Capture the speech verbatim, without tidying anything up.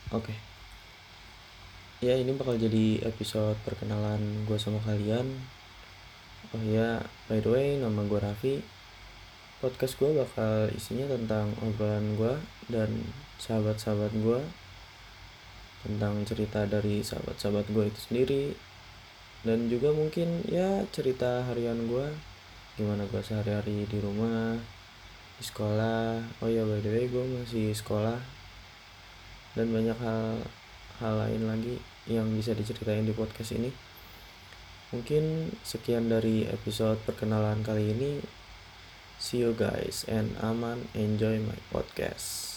Oke, ya ini bakal jadi episode perkenalan gue sama kalian. Oh ya, by the way, nama gue Raffi. Podcast gue bakal isinya tentang obrolan gue dan sahabat-sahabat gue, tentang cerita dari sahabat-sahabat gue itu sendiri, dan juga mungkin ya cerita harian gue, gimana gue sehari-hari di rumah, di sekolah. Oh ya, by the way, gue masih sekolah, dan banyak hal hal lain lagi yang bisa diceritain di podcast ini. Mungkin sekian dari episode perkenalan kali ini. See you guys and aman enjoy my podcast.